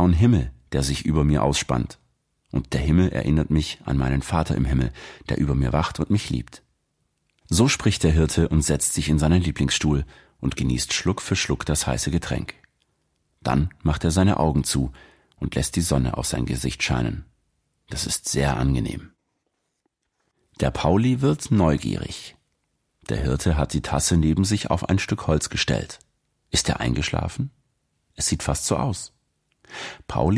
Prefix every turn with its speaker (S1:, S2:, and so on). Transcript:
S1: blauen Himmel, der sich über mir ausspannt. Und der Himmel erinnert mich an meinen Vater im Himmel, der über mir wacht und mich liebt. So spricht der Hirte und setzt sich in seinen Lieblingsstuhl und genießt Schluck für Schluck das heiße Getränk. Dann macht er seine Augen zu und lässt die Sonne auf sein Gesicht scheinen. Das ist sehr angenehm. Der Pauli wird neugierig. Der Hirte hat die Tasse neben sich auf ein Stück Holz gestellt. Ist er eingeschlafen? Es sieht fast so aus. Pauli